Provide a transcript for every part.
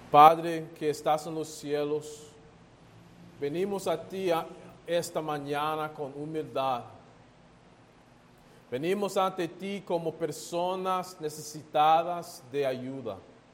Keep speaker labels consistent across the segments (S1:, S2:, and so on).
S1: Padre que estás en los cielos, venimos a ti esta mañana con humildad. Venimos ante ti como personas necesitadas de ayuda.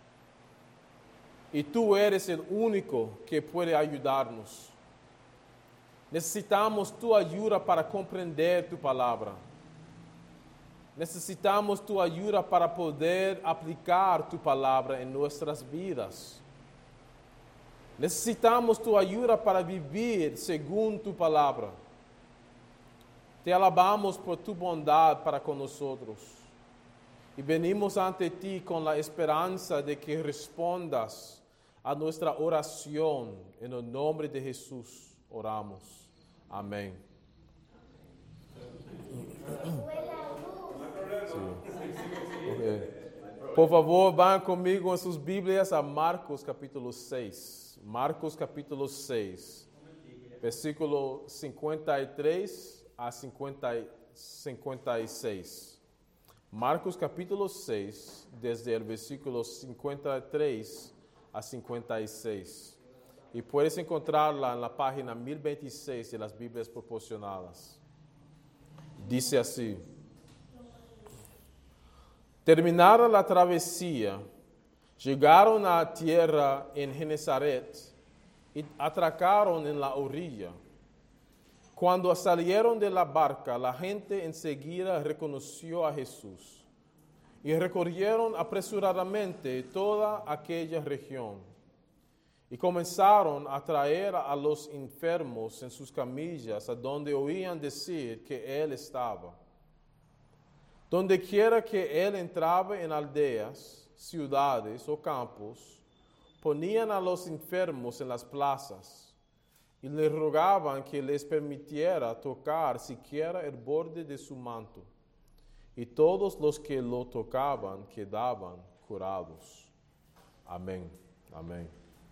S1: Y tú eres el único que puede ayudarnos. Necesitamos tu ayuda para comprender tu palabra. Necesitamos tu ayuda para poder aplicar tu palabra en nuestras vidas. Necesitamos tu ayuda para vivir según tu palabra. Te alabamos por tu bondad para con nosotros. Y venimos ante ti con la esperanza de que respondas a nuestra oración. En el nombre de Jesús oramos. Amén. Sí. Okay. Por favor, van conmigo en sus Biblias a Marcos capítulo 6. Marcos capítulo 6, versículo 53 a 56. Marcos capítulo 6, desde el versículo 53 a 56. Y puedes encontrarla en la página 1026 de las Biblias proporcionadas. Dice así: terminada la travesía, llegaron a tierra en Genezaret y atracaron en la orilla. Cuando salieron de la barca, la gente enseguida reconoció a Jesús y recorrieron apresuradamente toda aquella región. Y comenzaron a traer a los enfermos en sus camillas, a donde oían decir que Él estaba. Donde quiera que Él entraba en aldeas, ciudades o campos, ponían a los enfermos en las plazas y le rogaban que les permitiera tocar siquiera el borde de su manto. Y todos los que lo tocaban quedaban curados. Amén. Amén.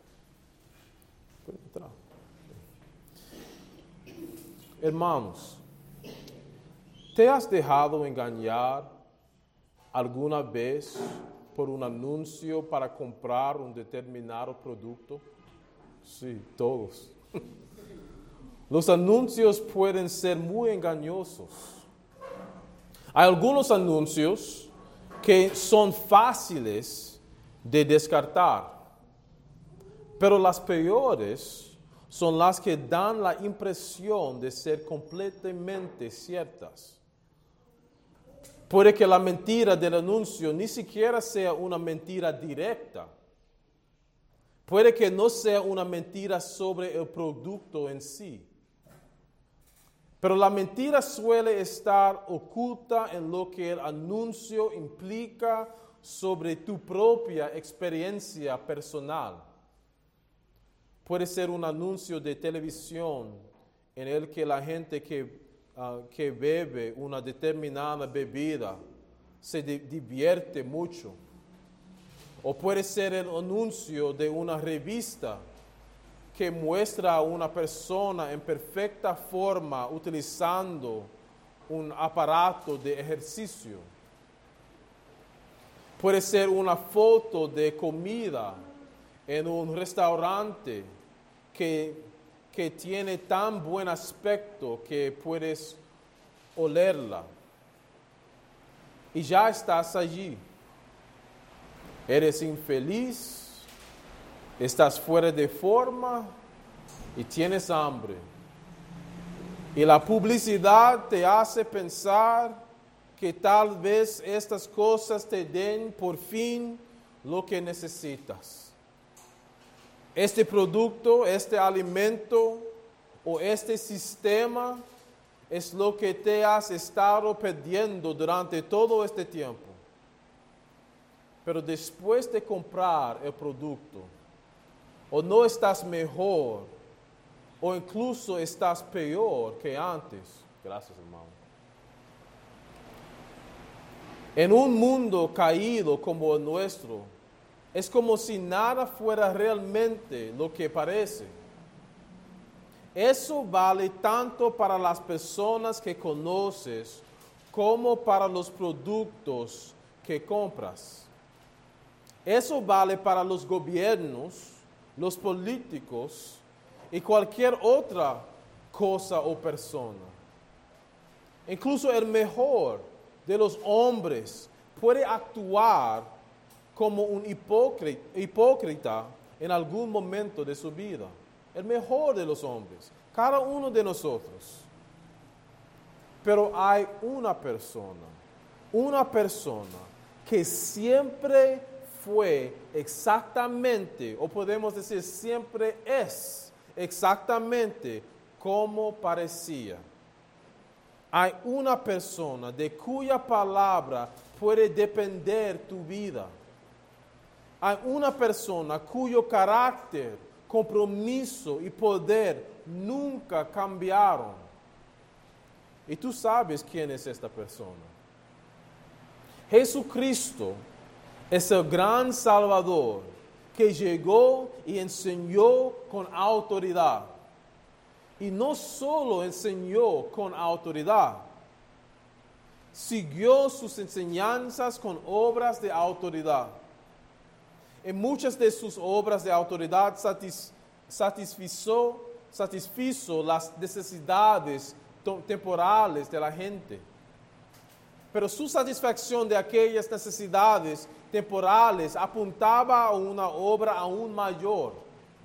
S1: Hermanos, ¿te has dejado engañar alguna vez por un anuncio para comprar un determinado producto? Sí, todos. Los anuncios pueden ser muy engañosos. Hay algunos anuncios que son fáciles de descartar, pero las peores son las que dan la impresión de ser completamente ciertas. Puede que la mentira del anuncio ni siquiera sea una mentira directa. Puede que no sea una mentira sobre el producto en sí. Pero la mentira suele estar oculta en lo que el anuncio implica sobre tu propia experiencia personal. Puede ser un anuncio de televisión en el que la gente que bebe una determinada bebida se divierte mucho. O puede ser el anuncio de una revista que muestra a una persona en perfecta forma utilizando un aparato de ejercicio. Puede ser una foto de comida en un restaurante que tiene tan buen aspecto que puedes olerla. Y ya estás allí. Eres infeliz, estás fuera de forma y tienes hambre. Y la publicidad te hace pensar que tal vez estas cosas te den por fin lo que necesitas. Este producto, este alimento o este sistema es lo que te has estado perdiendo durante todo este tiempo. Pero después de comprar el producto, o no estás mejor, o incluso estás peor que antes. Gracias, hermano. En un mundo caído como el nuestro, es como si nada fuera realmente lo que parece. Eso vale tanto para las personas que conoces como para los productos que compras. Eso vale para los gobiernos, los políticos y cualquier otra cosa o persona. Incluso el mejor de los hombres puede actuar como un hipócrita en algún momento de su vida. El mejor de los hombres, cada uno de nosotros. Pero hay una persona que siempre fue exactamente, o podemos decir siempre es exactamente como parecía. Hay una persona de cuya palabra puede depender tu vida. Hay una persona cuyo carácter, compromiso y poder nunca cambiaron. Y tú sabes quién es esta persona. Jesucristo es el gran Salvador que llegó y enseñó con autoridad. Y no solo enseñó con autoridad, siguió sus enseñanzas con obras de autoridad. En muchas de sus obras de autoridad satisfizo las necesidades temporales de la gente. Pero su satisfacción de aquellas necesidades temporales apuntaba a una obra aún mayor.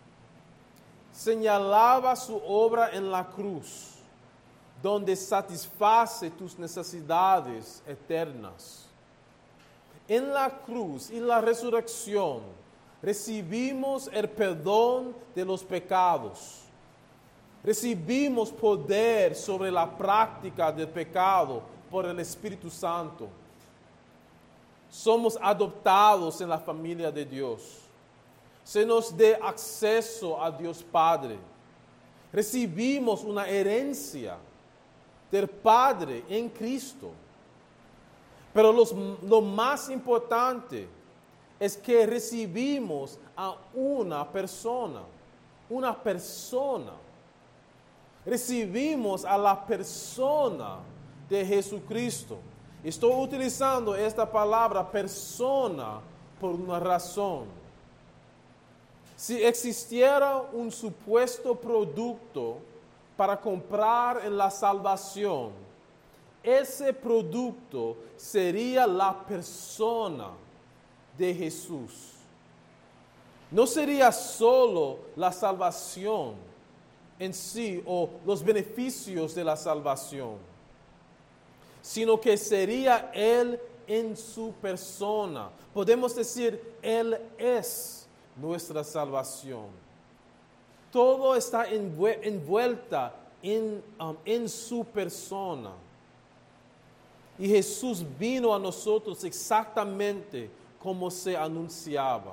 S1: Señalaba su obra en la cruz, donde satisface tus necesidades eternas. En la cruz y la resurrección recibimos el perdón de los pecados. Recibimos poder sobre la práctica del pecado por el Espíritu Santo. Somos adoptados en la familia de Dios. Se nos dé acceso a Dios Padre. Recibimos una herencia del Padre en Cristo. Pero lo más importante es que recibimos a una persona. Una persona. Recibimos a la persona de Jesucristo. Estoy utilizando esta palabra persona por una razón. Si existiera un supuesto producto para comprar en la salvación, ese producto sería la persona de Jesús. No sería solo la salvación en sí o los beneficios de la salvación, sino que sería Él en su persona. Podemos decir, Él es nuestra salvación. Todo está envuelta en su persona. Y Jesús vino a nosotros exactamente como se anunciaba.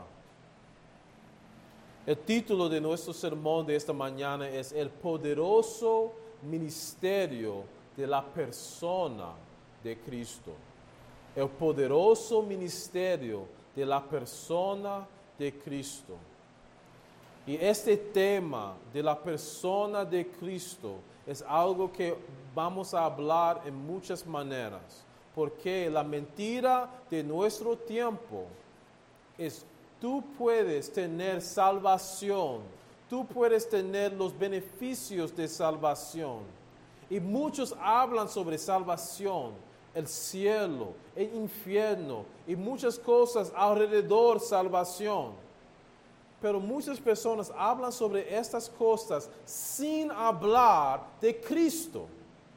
S1: El título de nuestro sermón de esta mañana es El poderoso ministerio de la persona de Cristo. El poderoso ministerio de la persona de Cristo. Y este tema de la persona de Cristo es algo que vamos a hablar en muchas maneras, porque la mentira de nuestro tiempo es: tú puedes tener salvación, tú puedes tener los beneficios de salvación. Y muchos hablan sobre salvación, el cielo, el infierno y muchas cosas alrededor de salvación. Pero muchas personas hablan sobre estas cosas sin hablar de Cristo.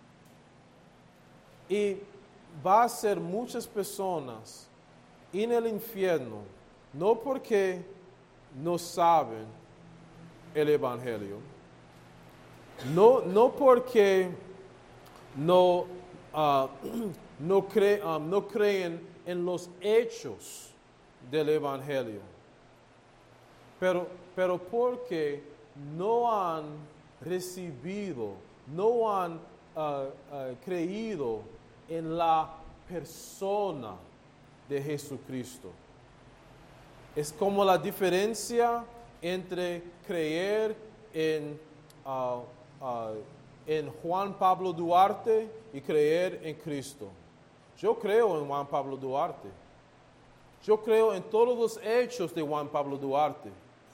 S1: Y va a ser muchas personas en el infierno, no porque no saben el Evangelio, no porque no creen en los hechos del Evangelio, pero porque no han recibido, no han creído en la persona de Jesucristo. Es como la diferencia entre creer en Juan Pablo Duarte y creer en Cristo. Yo creo en Juan Pablo Duarte. Yo creo en todos los hechos de Juan Pablo Duarte.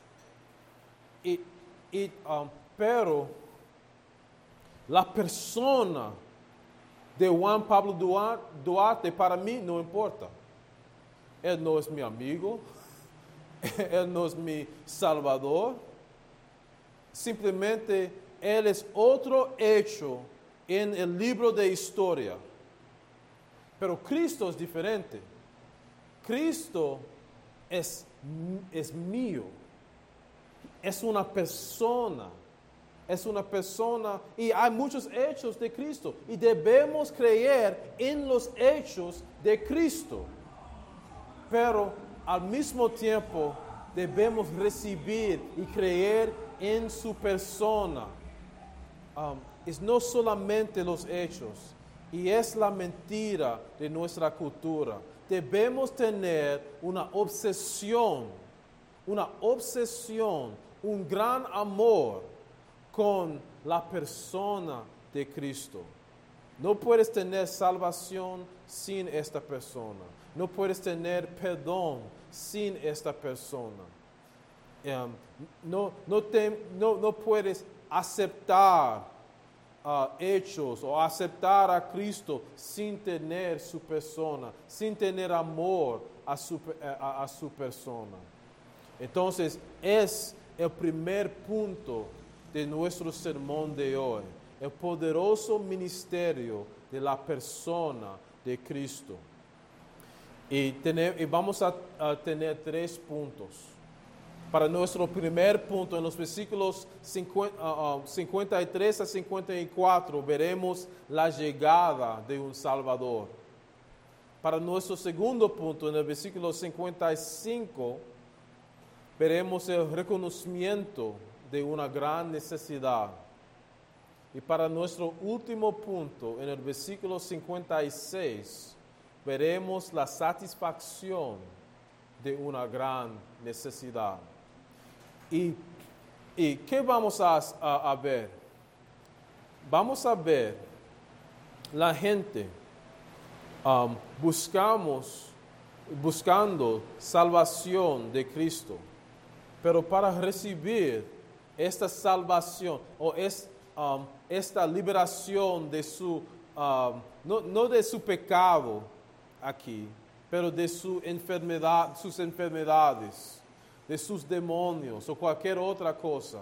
S1: Pero la persona de Juan Pablo Duarte para mí no importa. Él no es mi amigo, él no es mi salvador. Simplemente él es otro hecho en el libro de historia. Pero Cristo es diferente. Cristo es mío. Es una persona. Es una persona y hay muchos hechos de Cristo. Y debemos creer en los hechos de Cristo. Pero al mismo tiempo debemos recibir y creer en su persona. Es no solamente los hechos, y es la mentira de nuestra cultura. Debemos tener una obsesión, un gran amor con la persona de Cristo. No puedes tener salvación sin esta persona. No puedes tener perdón sin esta persona. No puedes aceptar hechos o aceptar a Cristo sin tener su persona, sin tener amor a su persona. Entonces, es el primer punto de nuestro sermón de hoy, el poderoso ministerio de la persona de Cristo. Y vamos a tener 3 puntos. Para nuestro primer punto, en los versículos 53 a 54, veremos la llegada de un Salvador. Para nuestro segundo punto, en el versículo 55, veremos el reconocimiento de una gran necesidad. Y para nuestro último punto, en el versículo 56, veremos la satisfacción de una gran necesidad. ¿Y qué vamos a ver? Vamos a ver la gente buscando salvación de Cristo. Pero para recibir esta salvación o esta liberación de no de su pecado aquí, pero de sus enfermedades, de sus demonios o cualquier otra cosa.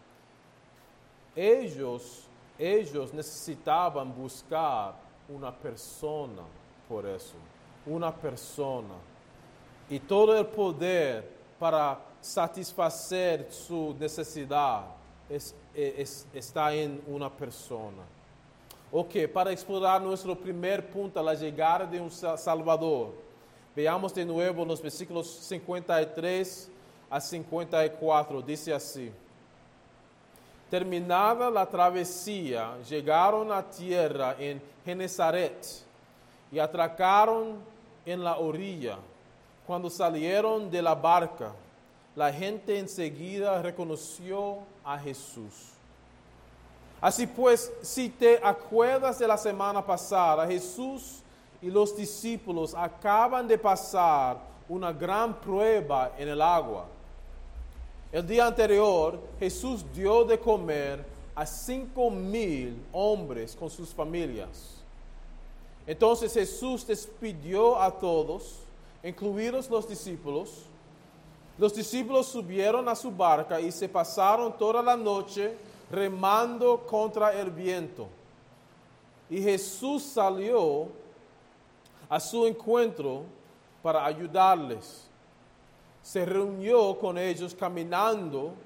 S1: Ellos necesitaban buscar una persona por eso, una persona. Y todo el poder para satisfacer su necesidad está en una persona. Ok, para explorar nuestro primer punto, la llegada de un Salvador, veamos de nuevo los versículos 53 a 54, dice así: terminada la travesía, llegaron a tierra en Genezaret y atracaron en la orilla. Cuando salieron de la barca, la gente enseguida reconoció a Jesús. Así pues, si te acuerdas de la semana pasada, Jesús y los discípulos acaban de pasar una gran prueba en el agua. El día anterior, Jesús dio de comer a 5,000 hombres con sus familias. Entonces Jesús despidió a todos, incluidos los discípulos. Los discípulos subieron a su barca y se pasaron toda la noche remando contra el viento. Y Jesús salió a su encuentro para ayudarles. Se reunió con ellos caminando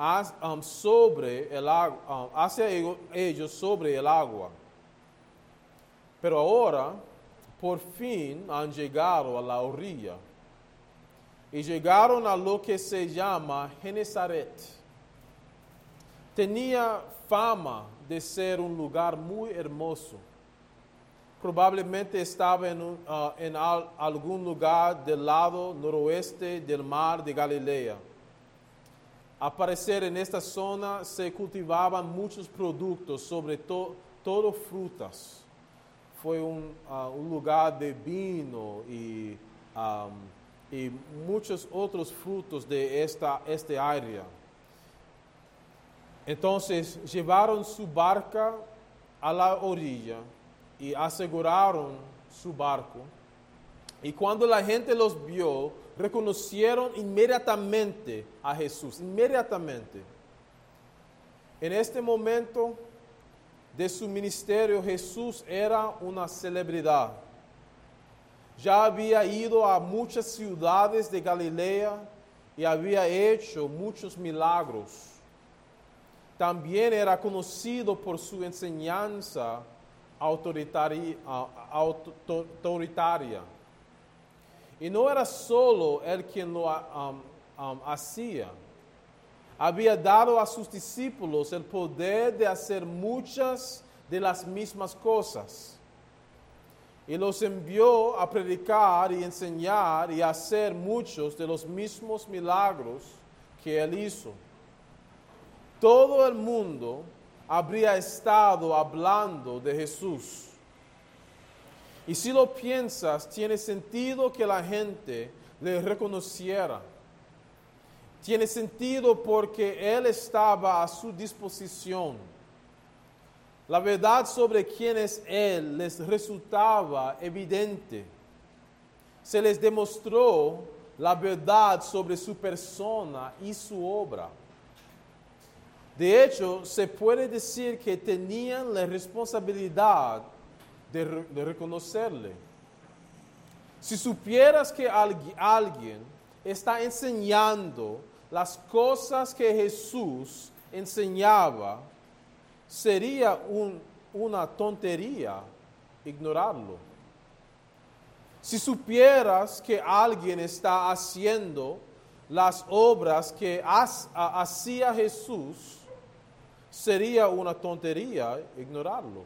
S1: hacia ellos sobre el agua. Pero ahora, por fin, han llegado a la orilla. Y llegaron a lo que se llama Genezaret. Tenía fama de ser un lugar muy hermoso. Probablemente estaba en algún lugar del lado noroeste del mar de Galilea. Al parecer en esta zona se cultivaban muchos productos, sobre todo frutas. Fue un lugar de vino y y muchos otros frutos de este área. Entonces llevaron su barca a la orilla y aseguraron su barco. Y cuando la gente los vio, reconocieron inmediatamente a Jesús, inmediatamente. En este momento de su ministerio, Jesús era una celebridad. Ya había ido a muchas ciudades de Galilea y había hecho muchos milagros. También era conocido por su enseñanza autoritaria. Y no era solo él quien lo hacía. Había dado a sus discípulos el poder de hacer muchas de las mismas cosas. Y los envió a predicar y enseñar y hacer muchos de los mismos milagros que él hizo. Todo el mundo habría estado hablando de Jesús. Y si lo piensas, tiene sentido que la gente le reconociera. Tiene sentido porque Él estaba a su disposición. La verdad sobre quién es Él les resultaba evidente. Se les demostró la verdad sobre su persona y su obra. De hecho, se puede decir que tenían la responsabilidad de reconocerle. Si supieras que alguien está enseñando las cosas que Jesús enseñaba, sería una tontería ignorarlo. Si supieras que alguien está haciendo las obras que hacía Jesús, sería una tontería ignorarlo.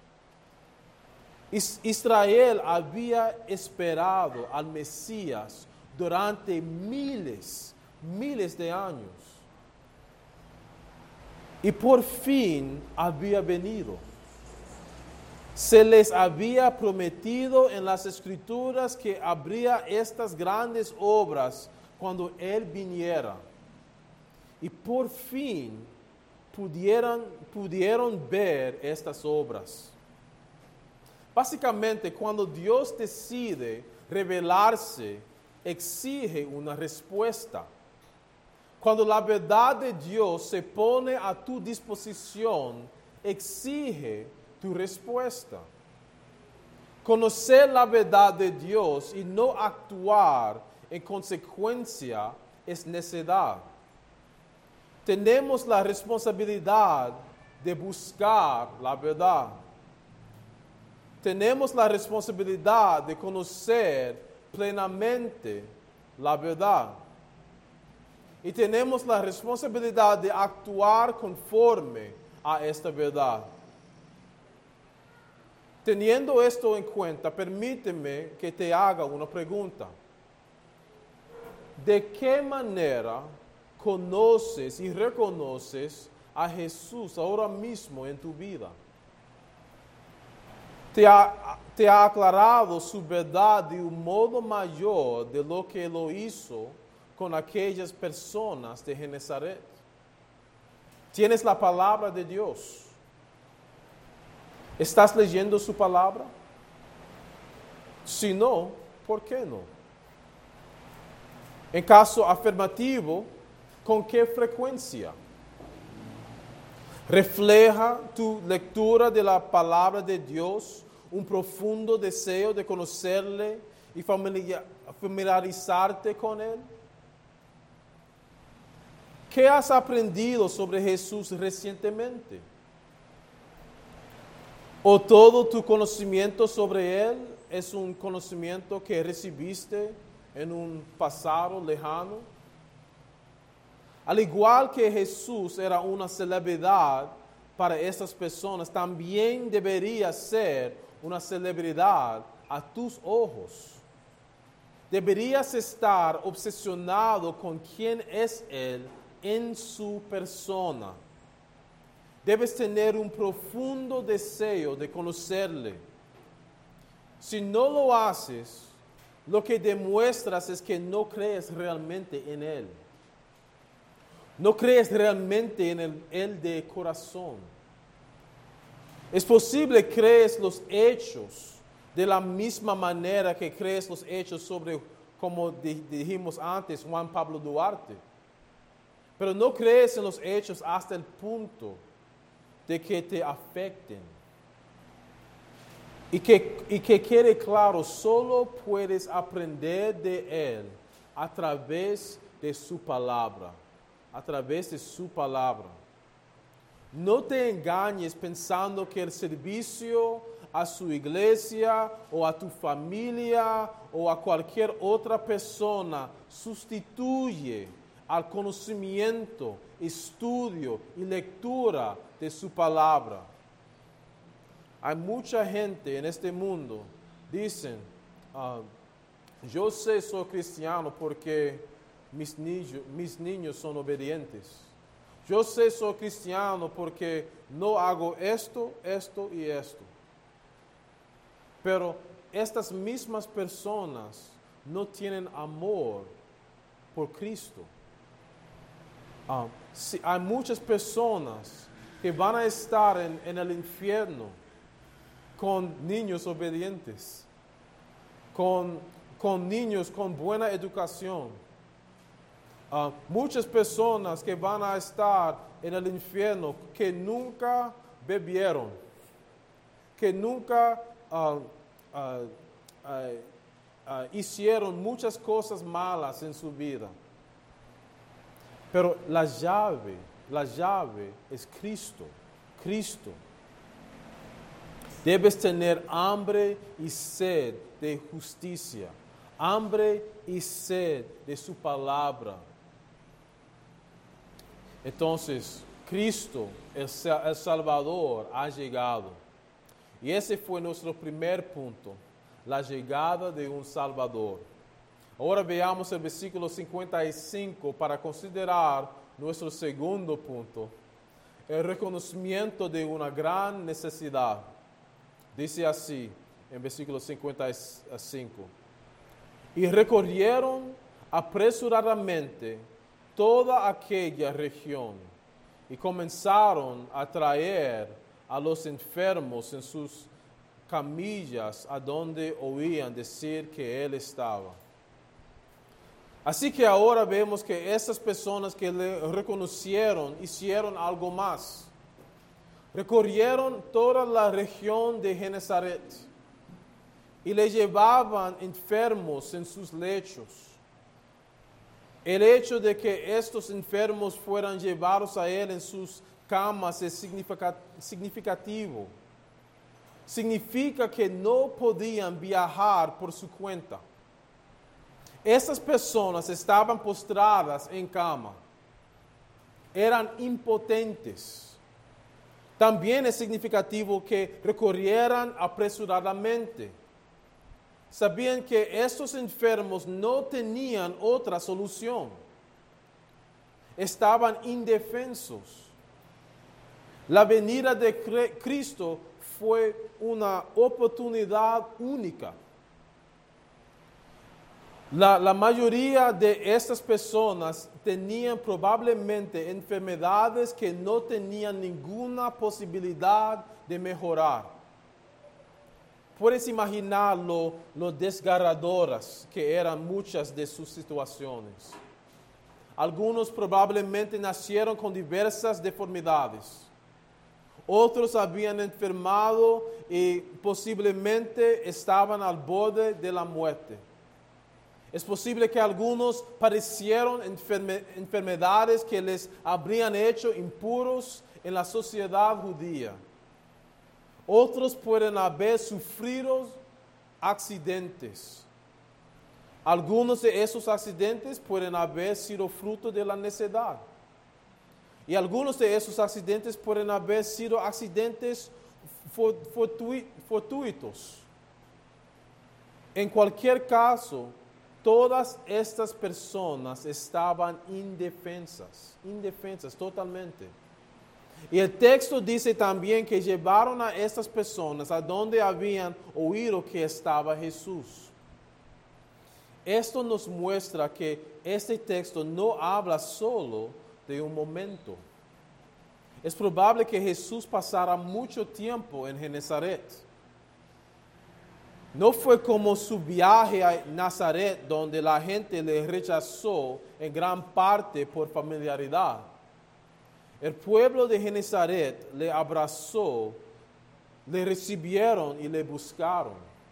S1: Israel había esperado al Mesías durante miles de años. Y por fin había venido. Se les había prometido en las Escrituras que habría estas grandes obras cuando Él viniera. Y por fin pudieron ver estas obras. Básicamente, cuando Dios decide revelarse, exige una respuesta. Cuando la verdad de Dios se pone a tu disposición, exige tu respuesta. Conocer la verdad de Dios y no actuar en consecuencia es necedad. Tenemos la responsabilidad de buscar la verdad. Tenemos la responsabilidad de conocer plenamente la verdad. Y tenemos la responsabilidad de actuar conforme a esta verdad. Teniendo esto en cuenta, permíteme que te haga una pregunta. ¿De qué manera conoces y reconoces a Jesús ahora mismo en tu vida? ¿Te ha aclarado su verdad de un modo mayor de lo que lo hizo con aquellas personas de Genezaret? ¿Tienes la palabra de Dios? ¿Estás leyendo su palabra? Si no, ¿por qué no? En caso afirmativo, ¿con qué frecuencia? ¿Refleja tu lectura de la palabra de Dios un profundo deseo de conocerle y familiarizarte con Él? ¿Qué has aprendido sobre Jesús recientemente? ¿O todo tu conocimiento sobre Él es un conocimiento que recibiste en un pasado lejano? Al igual que Jesús era una celebridad para estas personas, también debería ser una celebridad a tus ojos. Deberías estar obsesionado con quién es Él en su persona. Debes tener un profundo deseo de conocerle. Si no lo haces, lo que demuestras es que no crees realmente en Él. No crees realmente en Él de corazón. Es posible que crees los hechos de la misma manera que crees los hechos sobre, como dijimos antes, Juan Pablo Duarte. Pero no crees en los hechos hasta el punto de que te afecten. Y que quede claro, solo puedes aprender de Él a través de su palabra. A través de su palabra. No te engañes pensando que el servicio a su iglesia o a tu familia o a cualquier otra persona sustituye al conocimiento, estudio y lectura de su palabra. Hay mucha gente en este mundo, dicen, yo soy cristiano porque mis niños son obedientes. Yo soy cristiano porque no hago esto, esto y esto. Pero estas mismas personas no tienen amor por Cristo. Hay muchas personas que van a estar en el infierno con niños obedientes, con niños con buena educación. Muchas personas que van a estar en el infierno que nunca bebieron, que nunca hicieron muchas cosas malas en su vida. Pero la llave es Cristo. Cristo. Debes tener hambre y sed de justicia, hambre y sed de su palabra. Entonces, Cristo, el Salvador, ha llegado. Y ese fue nuestro primer punto, la llegada de un Salvador. Ahora veamos el versículo 55 para considerar nuestro segundo punto, el reconocimiento de una gran necesidad. Dice así, en versículo 55, y recorrieron apresuradamente toda aquella región y comenzaron a traer a los enfermos en sus camillas a donde oían decir que Él estaba. Así que ahora vemos que esas personas que le reconocieron hicieron algo más. Recorrieron toda la región de Genezaret y le llevaban enfermos en sus lechos. El hecho de que estos enfermos fueran llevados a Él en sus camas es significativo. Significa que no podían viajar por su cuenta. Estas personas estaban postradas en cama. Eran impotentes. También es significativo que recorrieran apresuradamente. Sabían que estos enfermos no tenían otra solución. Estaban indefensos. La venida de Cristo fue una oportunidad única. La mayoría de estas personas tenían probablemente enfermedades que no tenían ninguna posibilidad de mejorar. Puedes imaginar lo desgarradoras que eran muchas de sus situaciones. Algunos probablemente nacieron con diversas deformidades. Otros habían enfermado y posiblemente estaban al borde de la muerte. Es posible que algunos padecieron enfermedades que les habrían hecho impuros en la sociedad judía. Otros pueden haber sufrido accidentes. Algunos de esos accidentes pueden haber sido fruto de la necedad. Y algunos de esos accidentes pueden haber sido accidentes fortuitos. En cualquier caso, todas estas personas estaban indefensas totalmente. Y el texto dice también que llevaron a estas personas a donde habían oído que estaba Jesús. esto nos muestra que este texto no habla solo de un momento. Es probable que Jesús pasara mucho tiempo en Genezaret. No fue como su viaje a Nazaret, donde la gente le rechazó en gran parte por familiaridad. El pueblo de Genezaret le abrazó, le recibieron y le buscaron.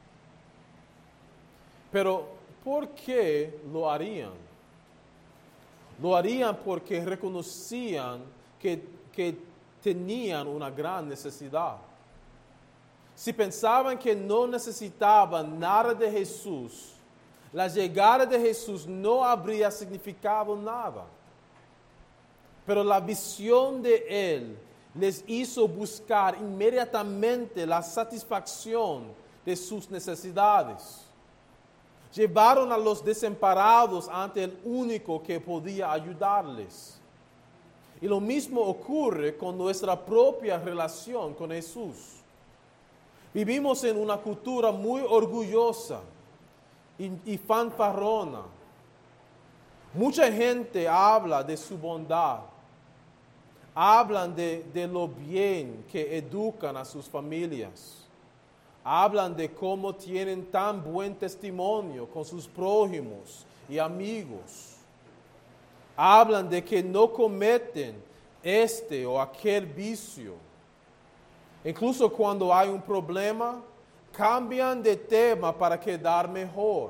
S1: Pero, ¿por qué lo harían? Lo harían porque reconocían que tenían una gran necesidad. Si pensaban que no necesitaban nada de Jesús, la llegada de Jesús no habría significado nada. Pero la visión de Él les hizo buscar inmediatamente la satisfacción de sus necesidades. Llevaron a los desamparados ante el único que podía ayudarles. Y lo mismo ocurre con nuestra propia relación con Jesús. Vivimos en una cultura muy orgullosa y fanfarrona. Mucha gente habla de su bondad. Hablan de lo bien que educan a sus familias. Hablan de cómo tienen tan buen testimonio con sus prójimos y amigos. Hablan de que no cometen este o aquel vicio. Incluso cuando hay un problema, cambian de tema para quedar mejor.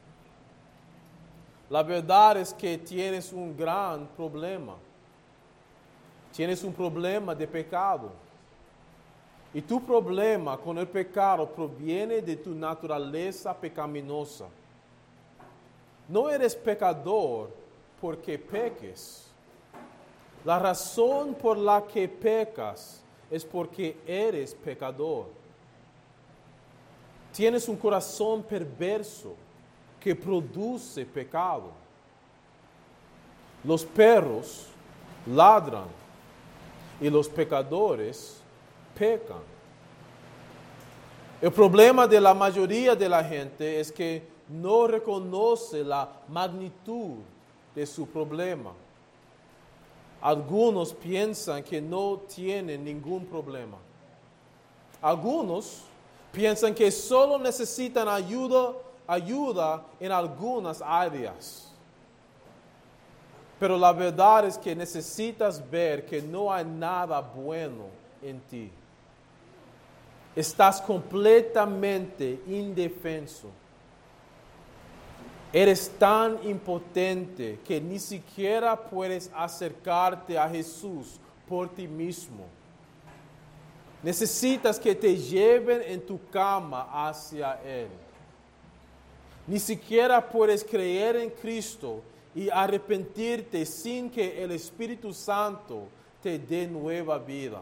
S1: La verdad es que tienes un gran problema. Tienes un problema de pecado. Y tu problema con el pecado proviene de tu naturaleza pecaminosa. No eres pecador porque peques. La razón por la que pecas es porque eres pecador. Tienes un corazón perverso que produce pecado. Los perros ladran y los pecadores pecan. El problema de la mayoría de la gente es que no reconoce la magnitud de su problema. Algunos piensan que no tienen ningún problema. Algunos piensan que solo necesitan ayuda en algunas áreas. Pero la verdad es que necesitas ver que no hay nada bueno en ti. Estás completamente indefenso. Eres tan impotente que ni siquiera puedes acercarte a Jesús por ti mismo. Necesitas que te lleven en tu cama hacia Él. Ni siquiera puedes creer en Cristo y arrepentirte sin que el Espíritu Santo te dé nueva vida.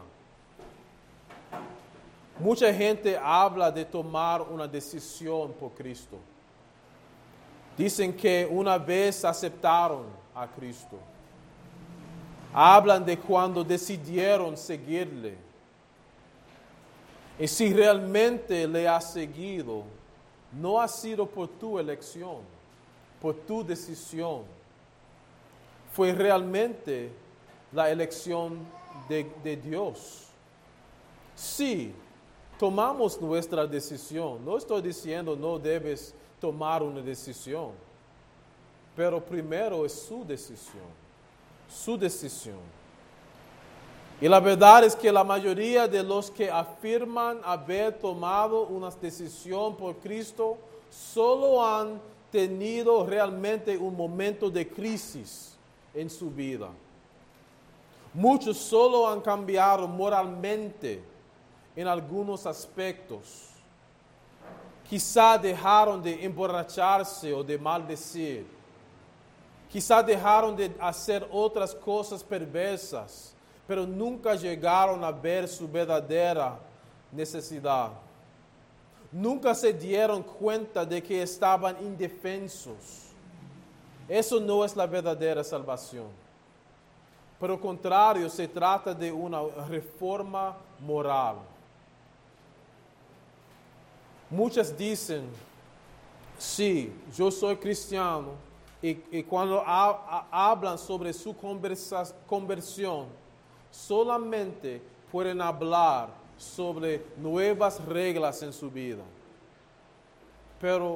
S1: Mucha gente habla de tomar una decisión por Cristo. Dicen que una vez aceptaron a Cristo. Hablan de cuando decidieron seguirle. Y si realmente le has seguido, no ha sido por tu elección, por tu decisión. Fue realmente la elección de Dios. Sí, tomamos nuestra decisión. No estoy diciendo no debes tomar una decisión, pero primero es su decisión, su decisión. Y la verdad es que la mayoría de los que afirman haber tomado una decisión por Cristo solo han tenido realmente un momento de crisis en su vida. Muchos solo han cambiado moralmente en algunos aspectos. Quizá dejaron de emborracharse o de maldecir. Quizá dejaron de hacer otras cosas perversas, pero nunca llegaron a ver su verdadera necesidad. Nunca se dieron cuenta de que estaban indefensos. Eso no es la verdadera salvación. Por el contrario, se trata de una reforma moral. Muchos dicen, sí, yo soy cristiano, y cuando hablan sobre su conversión, solamente pueden hablar sobre nuevas reglas en su vida. Pero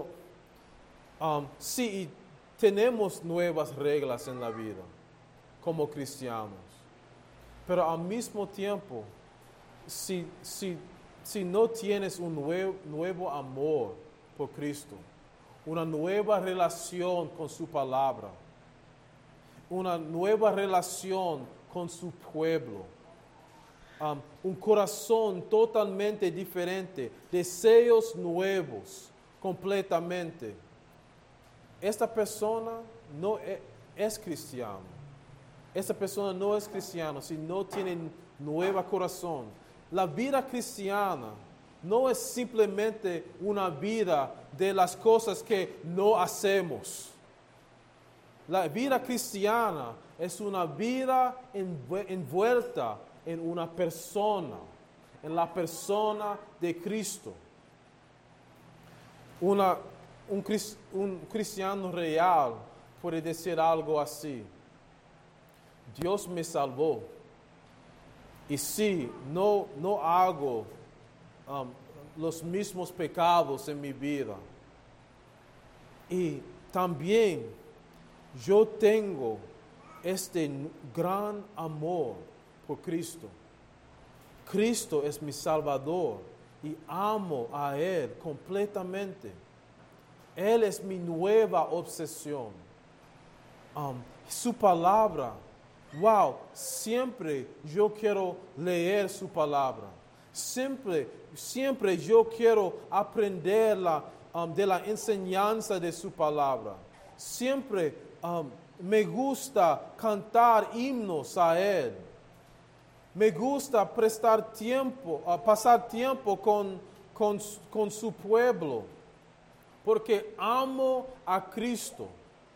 S1: sí, tenemos nuevas reglas en la vida como cristianos. Pero al mismo tiempo, si no tienes un nuevo amor por Cristo, una nueva relación con su palabra, una nueva relación con su pueblo, un corazón totalmente diferente, deseos nuevos completamente, esta persona no es cristiano. Esta persona no es cristiano si no tiene nuevo corazón. La vida cristiana no es simplemente una vida de las cosas que no hacemos. La vida cristiana es una vida envuelta en una persona, en la persona de Cristo. Un cristiano real puede decir algo así: Dios me salvó, y sí, no hago los mismos pecados en mi vida. Y también yo tengo este gran amor por Cristo. Cristo es mi Salvador y amo a Él completamente. Él es mi nueva obsesión. Su palabra, wow, siempre yo quiero leer su palabra. Siempre yo quiero aprender de la enseñanza de su palabra. Siempre me gusta cantar himnos a Él. Me gusta pasar tiempo con su pueblo, porque amo a Cristo.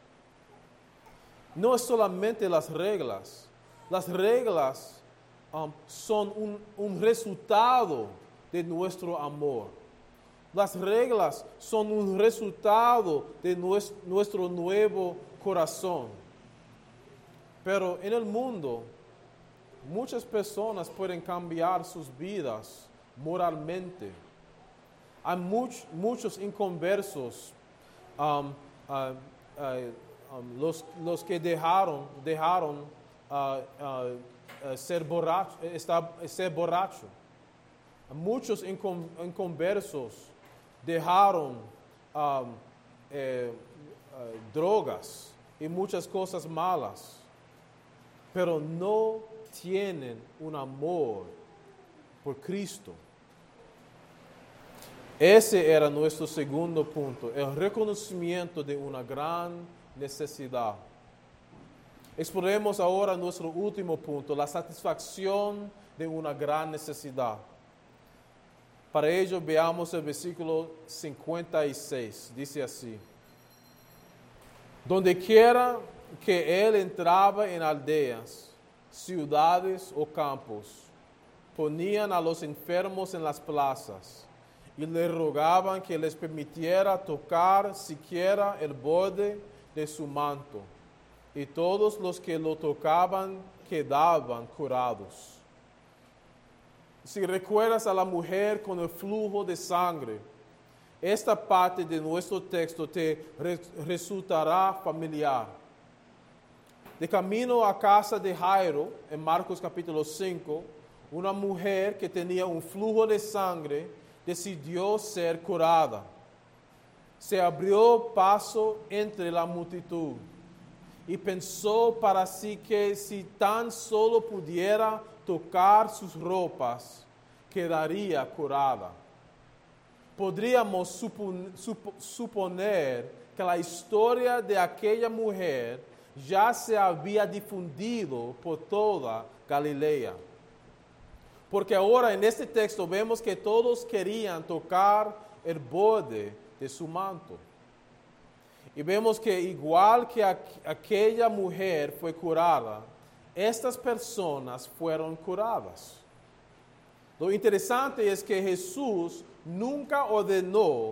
S1: No es solamente las reglas. Las reglas son un resultado de nuestro amor. Las reglas son un resultado de nuestro nuevo corazón. Pero en el mundo, muchas personas pueden cambiar sus vidas moralmente. Hay muchos inconversos, los que dejaron ser borracho. Muchos inconversos dejaron drogas y muchas cosas malas, pero no tienen un amor por Cristo. Ese era nuestro segundo punto, el reconocimiento de una gran necesidad. Exploremos ahora nuestro último punto, la satisfacción de una gran necesidad. Para ello veamos el versículo 56, dice así: Donde quiera que él entraba en aldeas, ciudades o campos, ponían a los enfermos en las plazas y le rogaban que les permitiera tocar siquiera el borde de su manto, y todos los que lo tocaban quedaban curados. Si recuerdas a la mujer con el flujo de sangre, esta parte de nuestro texto te resultará familiar. De camino a casa de Jairo, en Marcos capítulo 5, una mujer que tenía un flujo de sangre decidió ser curada. Se abrió paso entre la multitud y pensó para sí que si tan solo pudiera tocar sus ropas, quedaría curada. Podríamos suponer que la historia de aquella mujer ya se había difundido por toda Galilea. Porque ahora en este texto vemos que todos querían tocar el borde de su manto. Y vemos que igual que aquella mujer fue curada, estas personas fueron curadas. Lo interesante es que Jesús nunca ordenó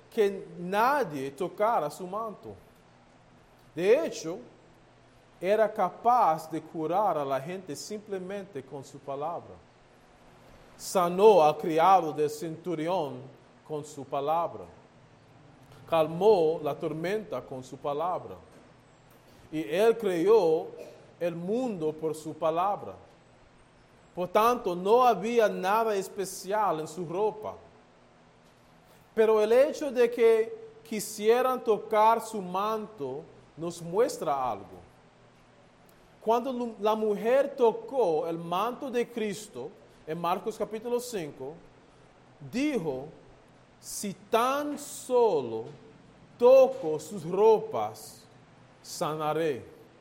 S1: que nadie tocara su manto. De hecho, era capaz de curar a la gente simplemente con su palabra. Sanó al criado del centurión con su palabra. Calmó la tormenta con su palabra. Y él creó el mundo por su palabra. Por tanto, no había nada especial en su ropa. Pero el hecho de que quisieran tocar su manto nos muestra algo. Cuando la mujer tocó el manto de Cristo, en Marcos capítulo 5, dijo, si tan solo toco sus ropas, sanaré.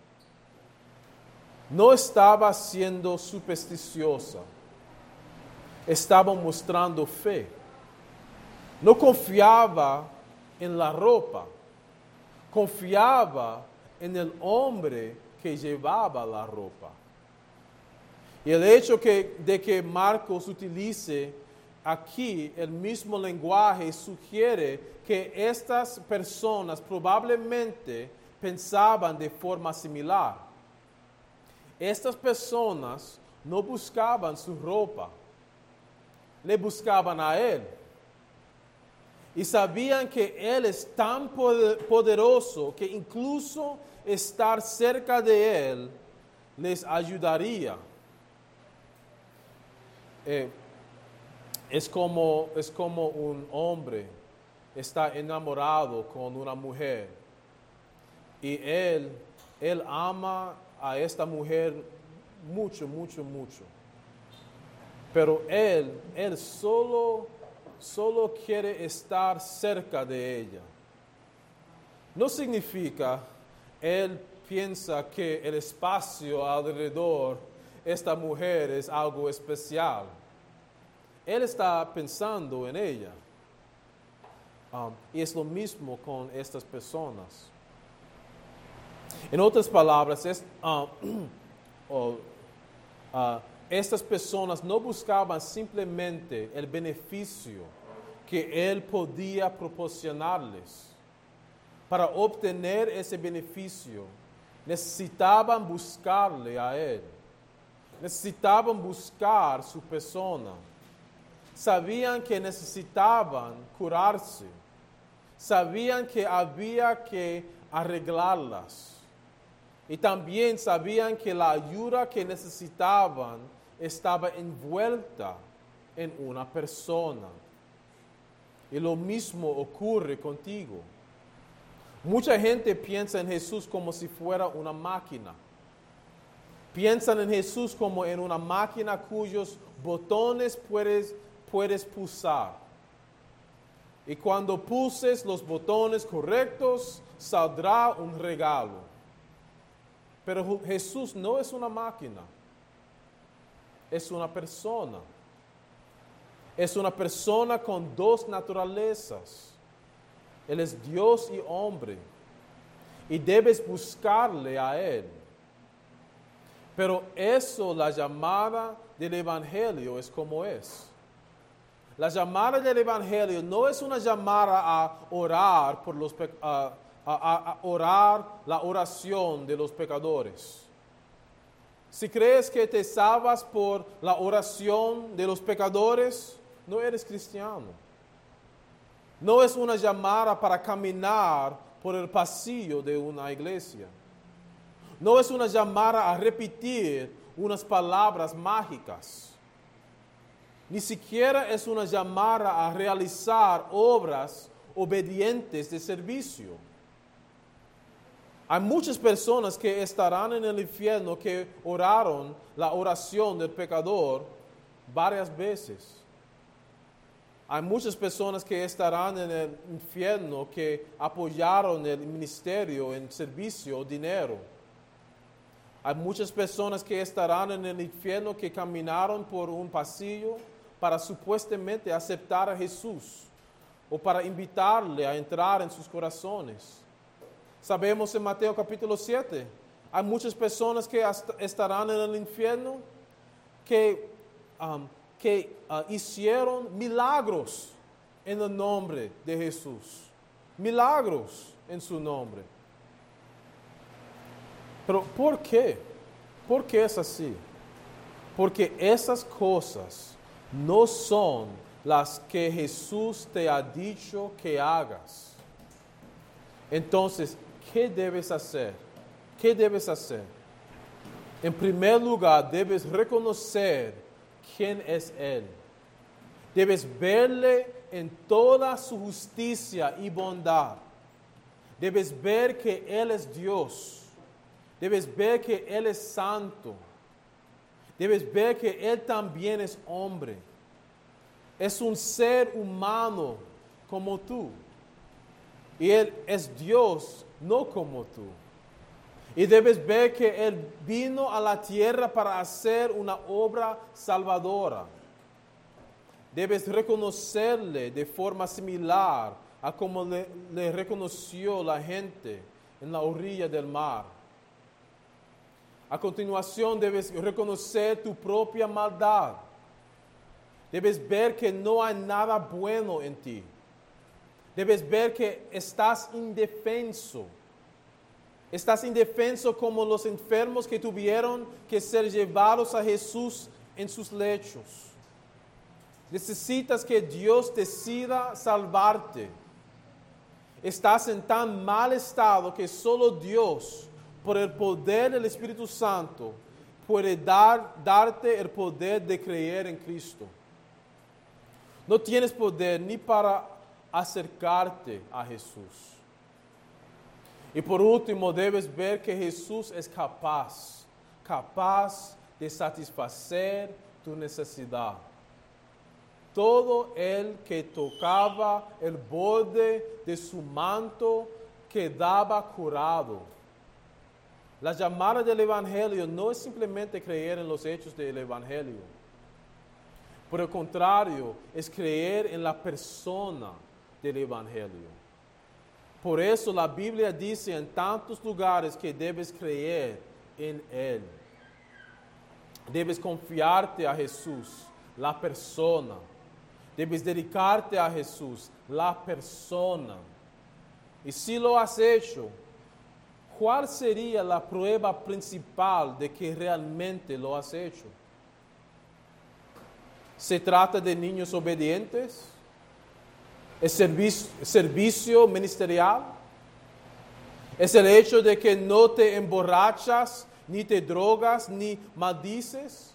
S1: No estaba siendo supersticiosa, estaba mostrando fe. No confiaba en la ropa, confiaba en el hombre que llevaba la ropa. Y el hecho de que Marcos utilice aquí el mismo lenguaje sugiere que estas personas probablemente pensaban de forma similar. Estas personas no buscaban su ropa, le buscaban a Él. Y sabían que Él es tan poderoso que incluso estar cerca de Él les ayudaría. Es como un hombre está enamorado con una mujer y él ama a esta mujer mucho, mucho, mucho. Pero él solo quiere estar cerca de ella. No significa él piensa que el espacio alrededor de esta mujer es algo especial. Él está pensando en ella. Y es lo mismo con estas personas. En otras palabras, estas personas no buscaban simplemente el beneficio que Él podía proporcionarles. Para obtener ese beneficio, necesitaban buscarle a Él. Necesitaban buscar su persona. Sabían que necesitaban curarse. Sabían que había que arreglarlas. Y también sabían que la ayuda que necesitaban estaba envuelta en una persona. Y lo mismo ocurre contigo. Mucha gente piensa en Jesús como si fuera una máquina. Piensan en Jesús como en una máquina cuyos botones puedes pulsar. Y cuando pulses los botones correctos, saldrá un regalo. Pero Jesús no es una máquina. Es una persona. Es una persona con dos naturalezas. Él es Dios y hombre. Y debes buscarle a Él. Pero eso, la llamada del Evangelio es como es. La llamada del Evangelio no es una llamada a orar a orar la oración de los pecadores. Si crees que te salvas por la oración de los pecadores, no eres cristiano. No es una llamada para caminar por el pasillo de una iglesia. No es una llamada a repetir unas palabras mágicas. Ni siquiera es una llamada a realizar obras obedientes de servicio. Hay muchas personas que estarán en el infierno que oraron la oración del pecador varias veces. Hay muchas personas que estarán en el infierno que apoyaron el ministerio en servicio o dinero. Hay muchas personas que estarán en el infierno que caminaron por un pasillo para supuestamente aceptar a Jesús o para invitarle a entrar en sus corazones. Sabemos en Mateo capítulo 7, hay muchas personas que estarán en el infierno que hicieron milagros en el nombre de Jesús. Milagros en su nombre. Pero ¿por qué? ¿Por qué es así? Porque esas cosas no son las que Jesús te ha dicho que hagas. Entonces, ¿qué debes hacer? ¿Qué debes hacer? En primer lugar, debes reconocer quién es Él. Debes verle en toda su justicia y bondad. Debes ver que Él es Dios. Debes ver que Él es santo. Debes ver que Él también es hombre. Es un ser humano como tú. Y Él es Dios, no como tú. Y debes ver que Él vino a la tierra para hacer una obra salvadora. Debes reconocerle de forma similar a como le reconoció la gente en la orilla del mar. A continuación debes reconocer tu propia maldad. Debes ver que no hay nada bueno en ti. Debes ver que estás indefenso. Estás indefenso como los enfermos que tuvieron que ser llevados a Jesús en sus lechos. Necesitas que Dios decida salvarte. Estás en tan mal estado que solo Dios, por el poder del Espíritu Santo, puede darte el poder de creer en Cristo. No tienes poder ni para acercarte a Jesús. Y por último, debes ver que Jesús es capaz de satisfacer tu necesidad. Todo el que tocaba el borde de su manto quedaba curado. La llamada del Evangelio no es simplemente creer en los hechos del Evangelio. Por el contrario, es creer en la persona del Evangelio. Por eso la Biblia dice en tantos lugares que debes creer en Él. Debes confiarte a Jesús, la persona. Debes dedicarte a Jesús, la persona. Y si lo has hecho, ¿cuál sería la prueba principal de que realmente lo has hecho? ¿Se trata de niños obedientes? ¿Es servicio ministerial? ¿Es el hecho de que no te emborrachas, ni te drogas, ni maldices?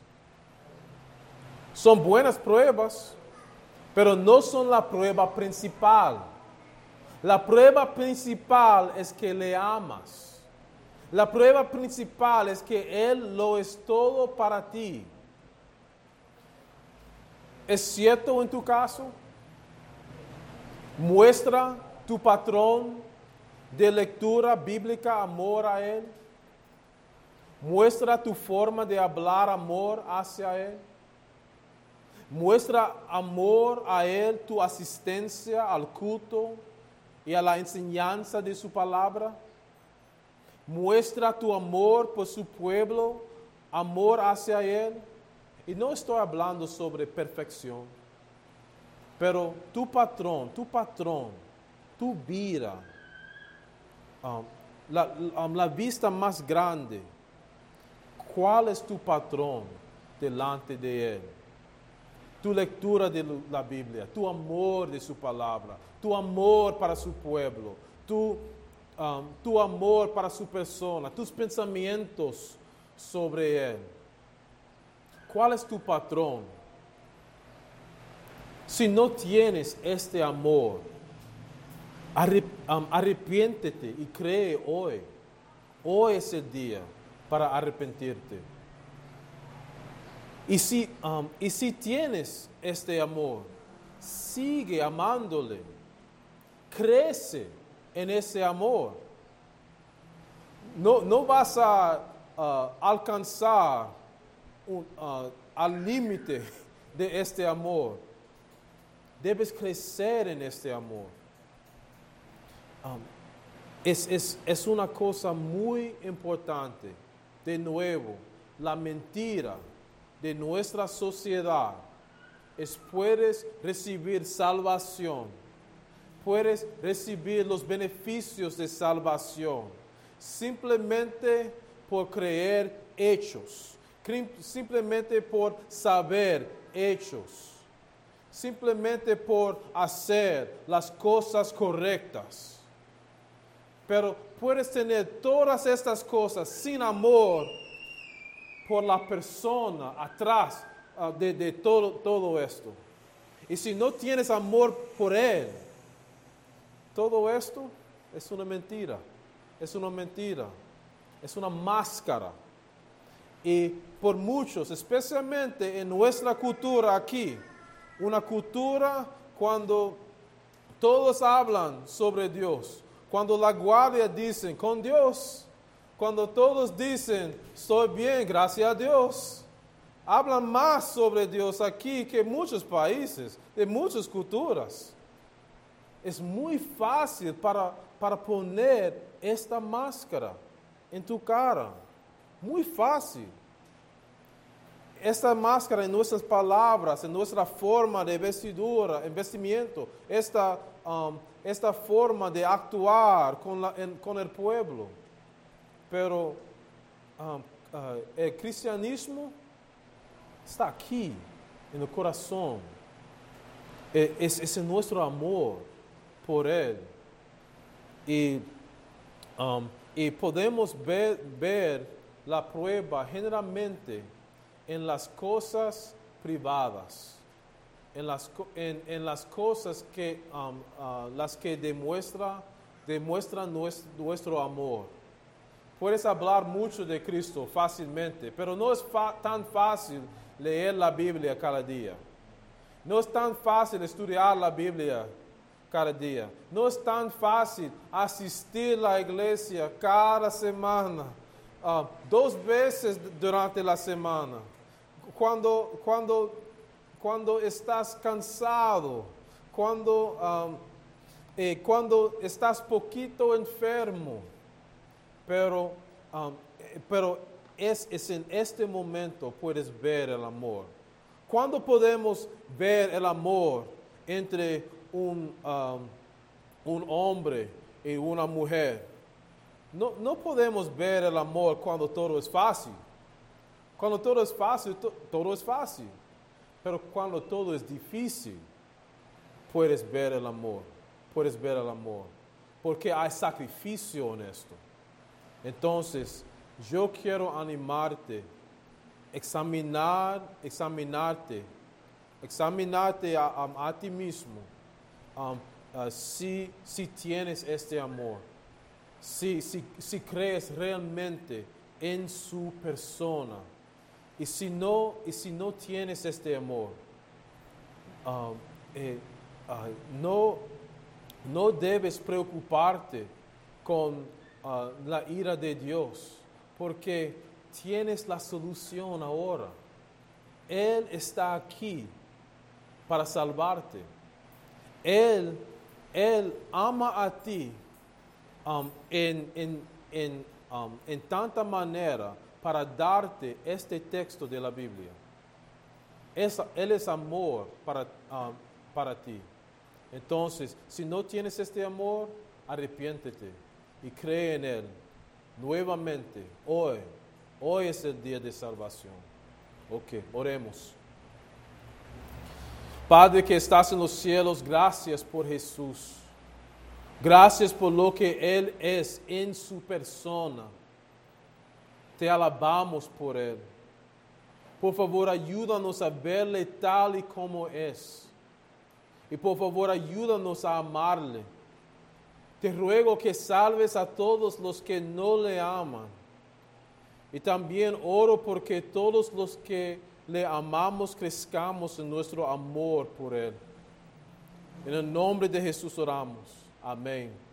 S1: Son buenas pruebas, pero no son la prueba principal. La prueba principal es que le amas. La prueba principal es que Él lo es todo para ti. ¿Es cierto en tu caso? ¿Muestra tu patrón de lectura bíblica amor a Él? ¿Muestra tu forma de hablar amor hacia Él? ¿Muestra amor a Él tu asistencia al culto y a la enseñanza de su palabra? ¿Muestra tu amor por su pueblo, amor hacia Él? Y no estoy hablando sobre perfección, pero tu patrón, tu vida, la vista más grande, ¿cuál es tu patrón delante de Él? Tu lectura de la Biblia, tu amor de su palabra, tu amor para su pueblo, tu amor para su persona, tus pensamientos sobre Él. ¿Cuál es tu patrón? Si no tienes este amor, arrepiéntete y cree hoy. Hoy es el día para arrepentirte. Y si tienes este amor, sigue amándole. Crece en ese amor. No vas a alcanzar al límite de este amor. Debes crecer en este amor. Es una cosa muy importante. De nuevo, la mentira de nuestra sociedad puedes recibir salvación. Puedes recibir los beneficios de salvación simplemente por creer hechos, simplemente por saber hechos, simplemente por hacer las cosas correctas. Pero puedes tener todas estas cosas sin amor por la persona atrás de todo esto. Y si no tienes amor por Él, todo esto es una mentira, es una mentira, es una máscara. Y por muchos, especialmente en nuestra cultura aquí, una cultura cuando todos hablan sobre Dios, cuando la guardia dicen con Dios, cuando todos dicen estoy bien, gracias a Dios, hablan más sobre Dios aquí que en muchos países, de muchas culturas. Es muy fácil para poner esta máscara en tu cara. Muy fácil. Esta máscara en nuestras palabras, en nuestra forma de vestidura, en vestimiento, esta forma de actuar con el pueblo. Pero el cristianismo está aquí, en el corazón. Es nuestro amor por Él. Y podemos ver la prueba generalmente en las cosas privadas, en las cosas que demuestran nuestro amor. Puedes hablar mucho de Cristo fácilmente, pero no es tan fácil leer la Biblia cada día. No es tan fácil estudiar la Biblia cada día. No es tan fácil asistir a la iglesia cada semana, 2 veces durante la semana. Cuando estás cansado, cuando estás poquito enfermo, pero es en este momento puedes ver el amor. ¿Cuándo podemos ver el amor entre un hombre y una mujer? No podemos ver el amor cuando todo es fácil. Cuando todo es fácil, todo es fácil. Pero cuando todo es difícil, puedes ver el amor. Puedes ver el amor. Porque hay sacrificio en esto. Entonces, yo quiero animarte, examinarte a ti mismo. Si tienes este amor, si crees realmente en su persona, y si no tienes este amor, no debes preocuparte con la ira de Dios, porque tienes la solución ahora. Él está aquí para salvarte. Él ama a ti en tanta manera para darte este texto de la Biblia. Él es amor para ti. Entonces, si no tienes este amor, arrepiéntete y cree en Él nuevamente. Hoy es el día de salvación. Ok, oremos. Padre que estás en los cielos, gracias por Jesús. Gracias por lo que Él es en su persona. Te alabamos por Él. Por favor, ayúdanos a verle tal y como es. Y por favor, ayúdanos a amarle. Te ruego que salves a todos los que no le aman. Y también oro porque todos los que le amamos crezcamos en nuestro amor por Él. En el nombre de Jesús oramos. Amén.